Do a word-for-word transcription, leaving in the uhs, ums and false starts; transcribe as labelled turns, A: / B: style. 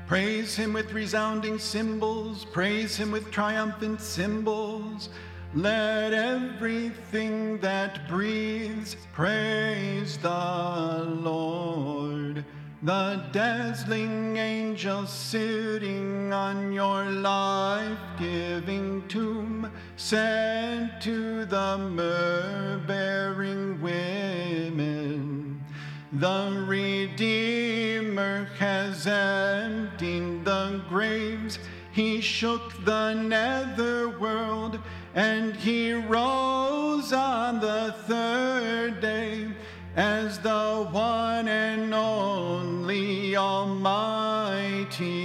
A: Praise him with resounding cymbals, praise him with triumphant cymbals. Let everything that breathes praise the Lord. The dazzling angels sitting on your life-giving tomb said to the myrrh-bearing women, the Redeemer has emptied the graves. He shook the netherworld, and he rose on the third day as the one and only Almighty